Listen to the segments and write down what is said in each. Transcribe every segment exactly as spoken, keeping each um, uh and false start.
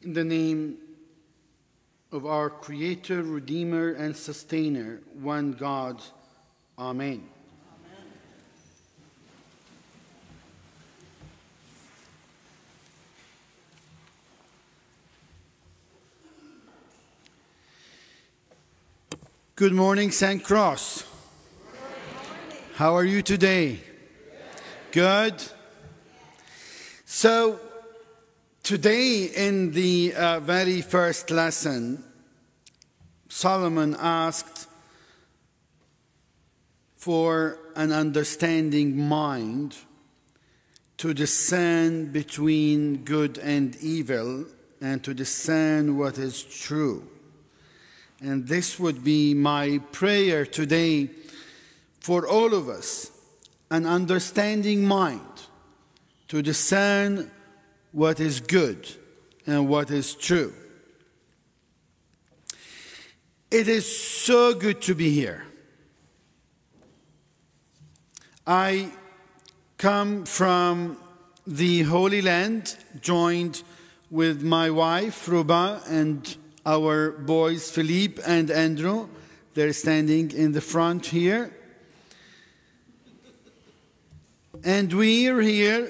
In the name of our Creator, Redeemer, and Sustainer, one God. Amen. Good morning, Saint Cross. How are you today? Good. So, today in the uh, very first lesson, Solomon asked for an understanding mind to discern between good and evil and to discern what is true. And this would be my prayer today for all of us, an understanding mind to discern what is good and what is true. It is so good to be here. I come from the Holy Land, joined with my wife, Ruba, and our boys, Philippe and Andrew. They're standing in the front here. And we're here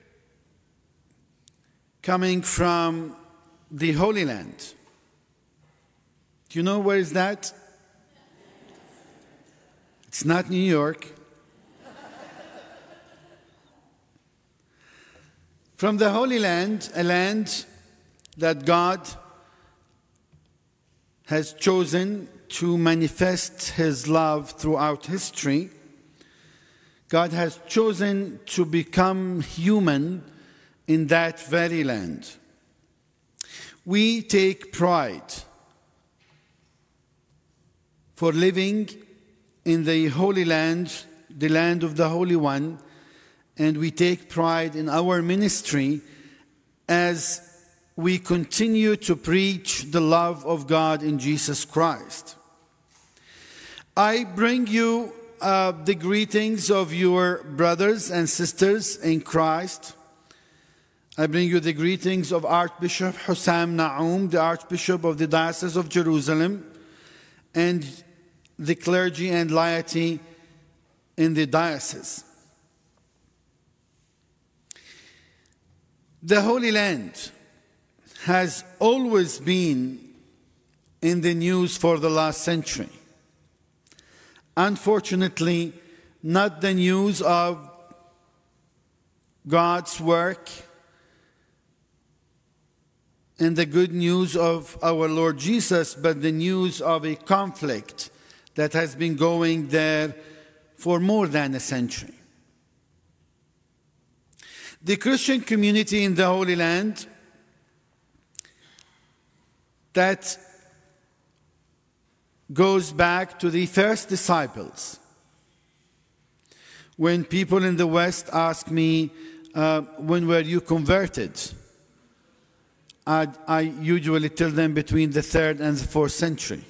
coming from the Holy Land. Do you know where is that? It's not New York. From the Holy Land, a land that God has chosen to manifest His love throughout history. God has chosen to become human in that very land. We take pride for living in the Holy Land, the land of the Holy One, and we take pride in our ministry as we continue to preach the love of God in Jesus Christ. I bring you uh, the greetings of your brothers and sisters in Christ. I bring you the greetings of Archbishop Hussam Naum, the Archbishop of the Diocese of Jerusalem, and the clergy and laity in the diocese. The Holy Land has always been in the news for the last century. Unfortunately, not the news of God's work and the good news of our Lord Jesus, but the news of a conflict that has been going there for more than a century. The Christian community in the Holy Land that goes back to the first disciples. When people in the West ask me, uh, when were you converted? I, I usually tell them between the third and the fourth century.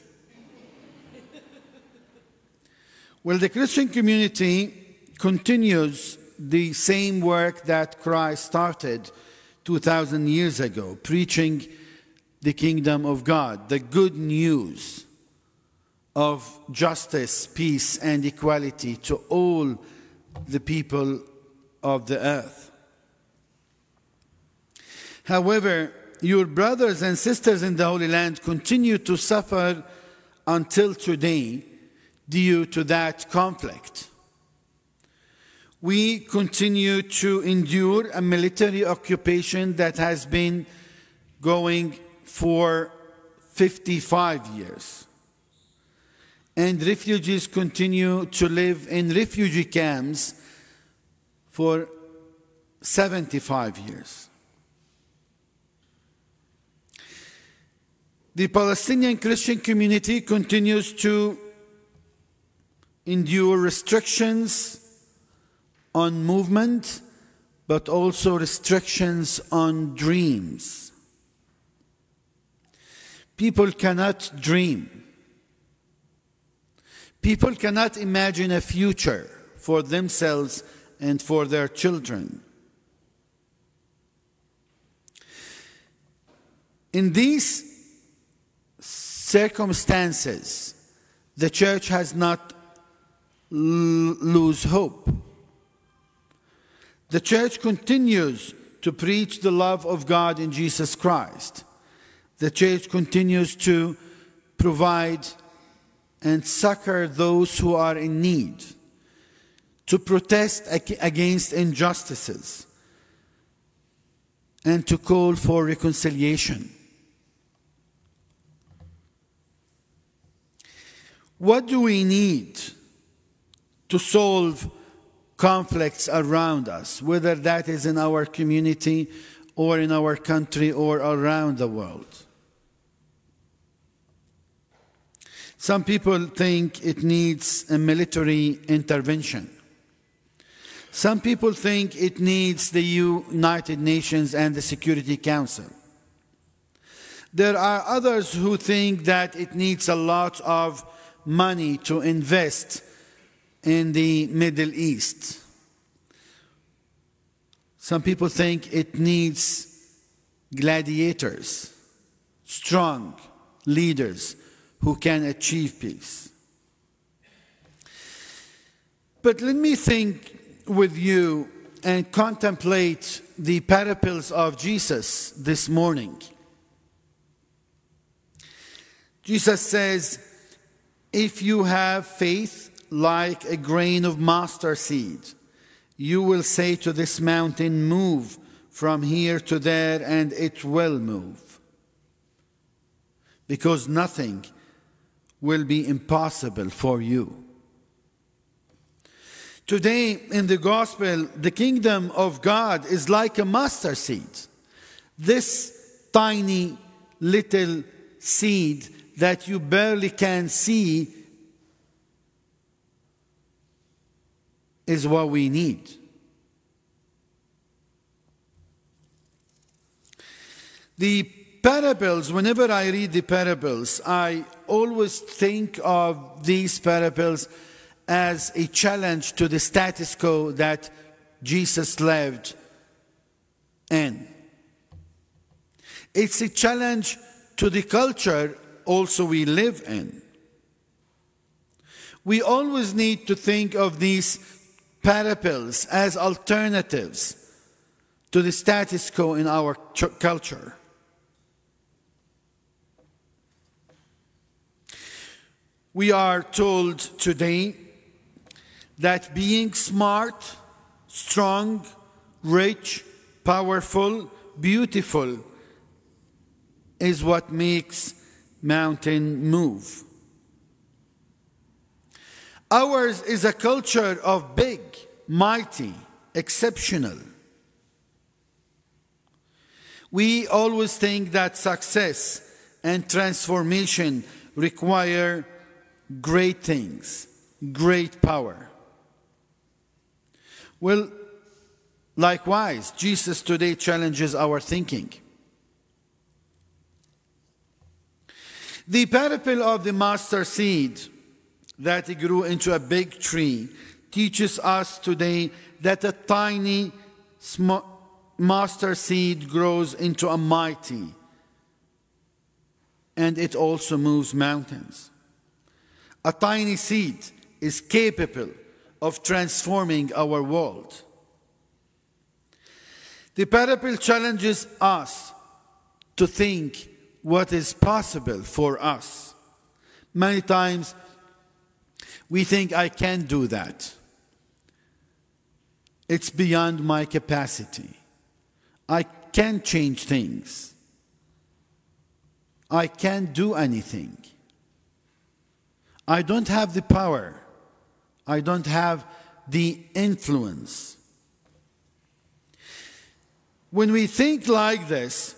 Well, the Christian community continues the same work that Christ started two thousand years ago, preaching the kingdom of God, the good news of justice, peace, and equality to all the people of the earth. However, your brothers and sisters in the Holy Land continue to suffer until today due to that conflict. We continue to endure a military occupation that has been going for fifty-five years. And refugees continue to live in refugee camps for seventy-five years. The Palestinian Christian community continues to endure restrictions on movement, but also restrictions on dreams. People cannot dream. People cannot imagine a future for themselves and for their children. In these circumstances, the church has not l- lose hope. The church continues to preach the love of God in Jesus Christ. The church continues to provide and succor those who are in need, to protest against injustices, and to call for reconciliation. What do we need to solve conflicts around us, whether that is in our community or in our country or around the world? Some people think it needs a military intervention. Some people think it needs the United Nations and the Security Council. There are others who think that it needs a lot of money to invest in the Middle East. Some people think it needs gladiators, strong leaders who can achieve peace. But let me think with you and contemplate the parables of Jesus this morning. Jesus says, if you have faith like a grain of mustard seed, you will say to this mountain, move from here to there, and it will move. Because nothing will be impossible for you. Today in the gospel, the kingdom of God is like a mustard seed. This tiny little seed that you barely can see is what we need. The parables, whenever I read the parables, I always think of these parables as a challenge to the status quo that Jesus lived in. It's a challenge to the culture also we live in. We always need to think of these parables as alternatives to the status quo in our ch- culture. We are told today that being smart, strong, rich, powerful, beautiful is what makes mountain move. Ours is a culture of big, mighty, exceptional. We always think that success and transformation require great things, great power. Well, likewise, Jesus today challenges our thinking. The parable of the mustard seed that grew into a big tree teaches us today that a tiny sm- mustard seed grows into a mighty, and it also moves mountains. A tiny seed is capable of transforming our world. The parable challenges us to think what is possible for us. Many times we think, I can't do that. It's beyond my capacity. I can't change things. I can't do anything. I don't have the power. I don't have the influence. When we think like this,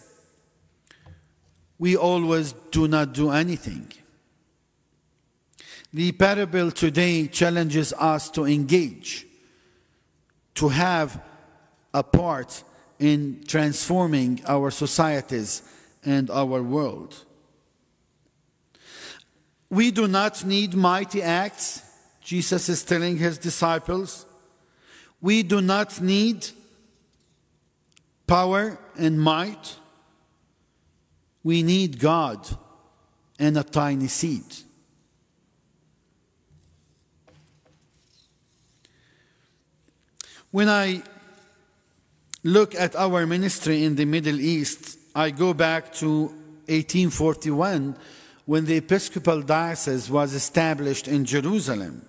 we always do not do anything. The parable today challenges us to engage, to have a part in transforming our societies and our world. We do not need mighty acts, Jesus is telling his disciples. We do not need power and might. We need God and a tiny seed. When I look at our ministry in the Middle East, I go back to eighteen forty-one when the Episcopal Diocese was established in Jerusalem.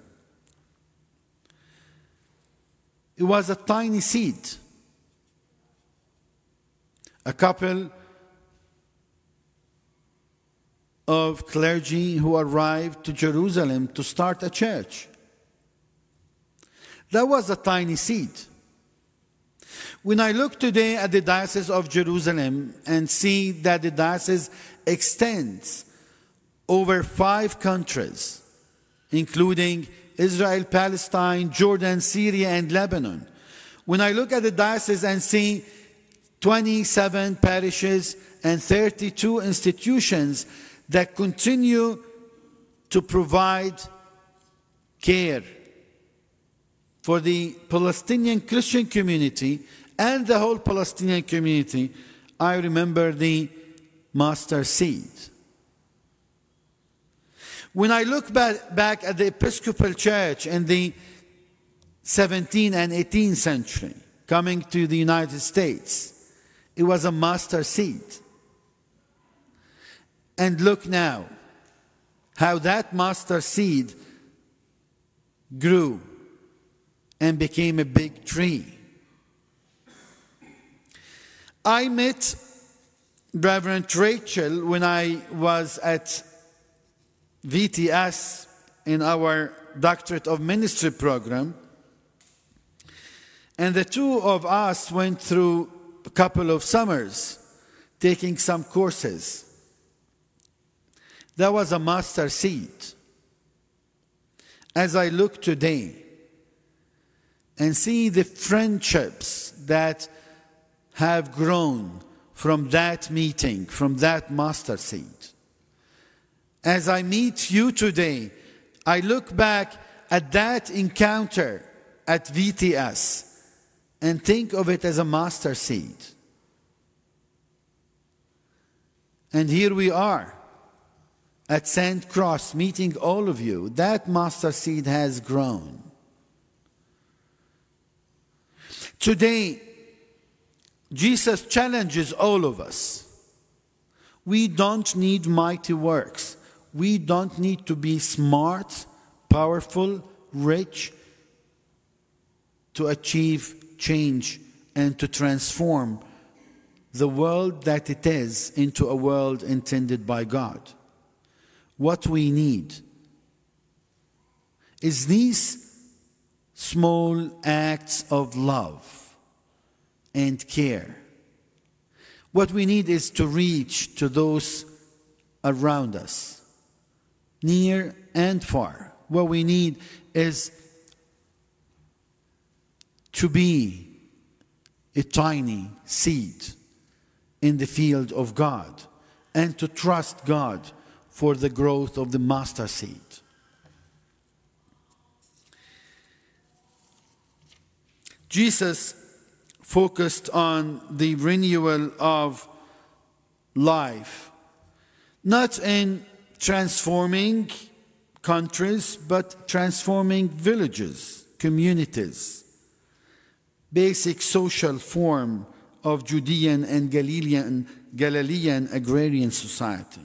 It was a tiny seed. A couple of clergy who arrived to Jerusalem to start a church. That was a tiny seed. When I look today at the Diocese of Jerusalem and see that the diocese extends over five countries, including Israel, Palestine, Jordan, Syria, and Lebanon. When I look at the diocese and see twenty-seven parishes and thirty-two institutions that continue to provide care for the Palestinian Christian community and the whole Palestinian community, I remember the mustard seed. When I look back, back at the Episcopal Church in the seventeenth and eighteenth century, coming to the United States, it was a mustard seed. And look now, how that mustard seed grew and became a big tree. I met Reverend Rachel when I was at V T S in our Doctorate of Ministry program. And the two of us went through a couple of summers taking some courses. That was a mustard seed. As I look today and see the friendships that have grown from that meeting, from that mustard seed. As I meet you today, I look back at that encounter at V T S and think of it as a mustard seed. And here we are at Saint Cross meeting all of you. That mustard seed has grown. Today, Jesus challenges all of us. We don't need mighty works. We don't need to be smart, powerful, rich to achieve change and to transform the world that it is into a world intended by God. What we need is these small acts of love and care. What we need is to reach to those around us, near and far. What we need is to be a tiny seed in the field of God and to trust God for the growth of the mustard seed. Jesus focused on the renewal of life, not in transforming countries, but transforming villages, communities, basic social form of Judean and Galilean, Galilean agrarian society.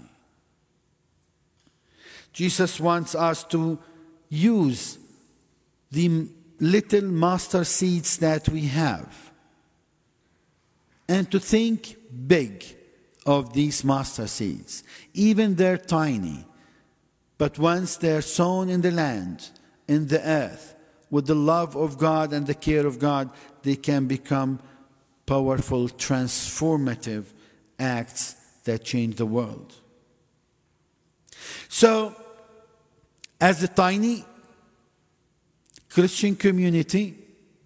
Jesus wants us to use the little mustard seeds that we have and to think big of these mustard seeds. Even they're tiny, but once they're sown in the land, in the earth, with the love of God and the care of God, they can become powerful, transformative acts that change the world. So, as a tiny Christian community,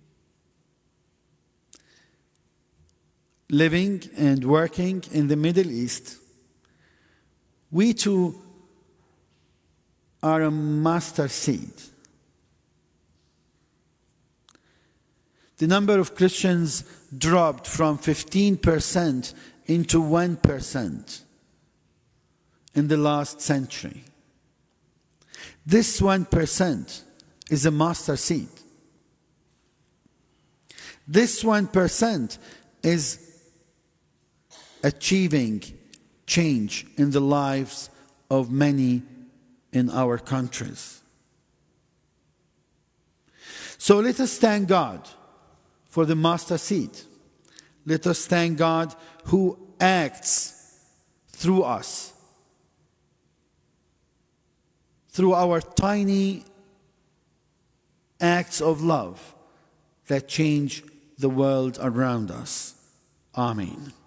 living and working in the Middle East, we too are a mustard seed. The number of Christians dropped from fifteen percent into one percent in the last century. This one percent is a mustard seed. This one percent is achieving change in the lives of many in our countries. So let us thank God for the mustard seed. Let us thank God who acts through us, through our tiny acts of love that change the world around us. Amen.